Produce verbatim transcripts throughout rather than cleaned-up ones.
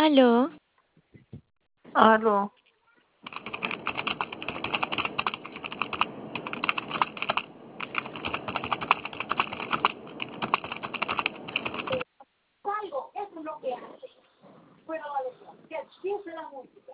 Aló. Aló. Algo, eso es lo que hace. Pero que siempre la música.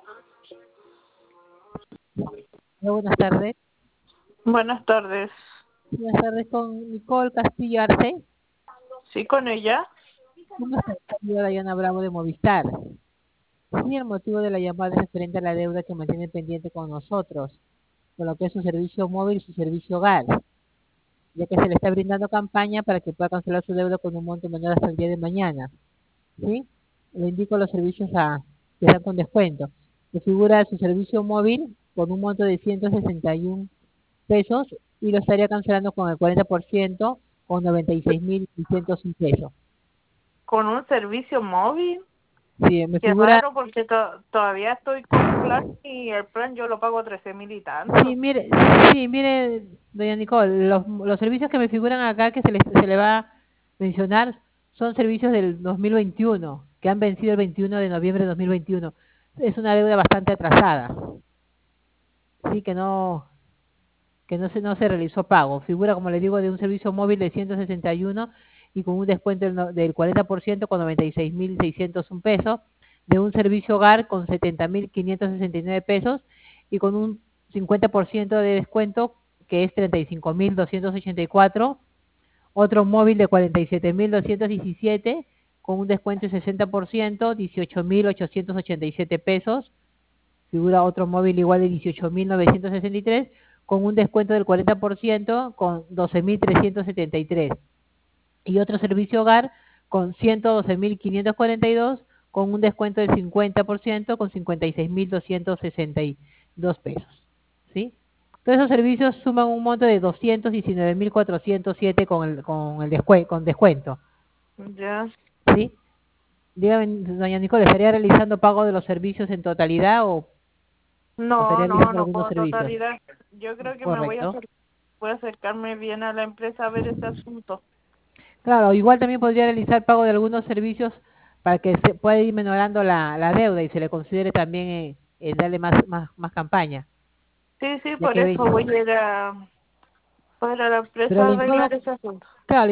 Hola, buenas tardes. Buenas tardes. Buenas tardes con Nicole Castillo Arce. ¿Sí con ella? ¿Cómo está? Soy Dayana Bravo de Movistar. Sí, el motivo de la llamada es referente a la deuda que mantiene pendiente con nosotros, con lo que es su servicio móvil y su servicio hogar, ya que se le está brindando campaña para que pueda cancelar su deuda con un monto menor hasta el día de mañana. ¿Sí? Le indico los servicios a, que están con descuento. Le figura su servicio móvil con un monto de ciento sesenta y uno pesos y lo estaría cancelando con el cuarenta por ciento con noventa y seis mil seiscientos un pesos. ¿Con un servicio móvil? Sí, me Qué figura, raro porque to- todavía estoy con plan y el plan yo lo pago trece mil y tanto. sí, mire, sí, mire, doña Nicole, los, los servicios que me figuran acá que se le, se le va a mencionar son servicios del dos mil veintiuno, que han vencido el veintiuno de noviembre de dos mil veintiuno. Es una deuda bastante atrasada, sí, que no, que no se, no se realizó pago. Figura, como le digo, de un servicio móvil de ciento sesenta y uno y con un descuento del, no- del cuarenta por ciento con noventa y seis mil seiscientos un pesos, de un servicio hogar con setenta mil quinientos sesenta y nueve pesos y con un cincuenta por ciento de descuento que es treinta y cinco mil doscientos ochenta y cuatro, otro móvil de cuarenta y siete mil doscientos diecisiete con un descuento de sesenta por ciento, dieciocho mil ochocientos ochenta y siete pesos, figura otro móvil igual de dieciocho mil novecientos sesenta y tres con un descuento del cuarenta por ciento con doce mil trescientos setenta y tres. Y otro servicio hogar con ciento doce mil quinientos cuarenta y dos con un descuento del cincuenta por ciento con cincuenta y seis mil doscientos sesenta y dos pesos. ¿Sí? Todos esos servicios suman un monto de doscientos diecinueve mil cuatrocientos siete con el, con el descue- con descuento. Ya. ¿Sí? Dígame, doña Nicole, ¿estaría realizando pago de los servicios en totalidad o o No, estaría no, realizando no algunos puedo servicios? totalidad. Yo creo que me voy a Correcto. hacer, voy a acercarme bien a la empresa a ver ese asunto. Claro, igual también podría realizar pago de algunos servicios para que se pueda ir menorando la, la deuda y se le considere también eh, eh, darle más, más, más campaña, Sí, sí, ya por que ve- eso voy a ir a, voy a ir a la empresa pero a le arreglar informo, ese asunto. claro,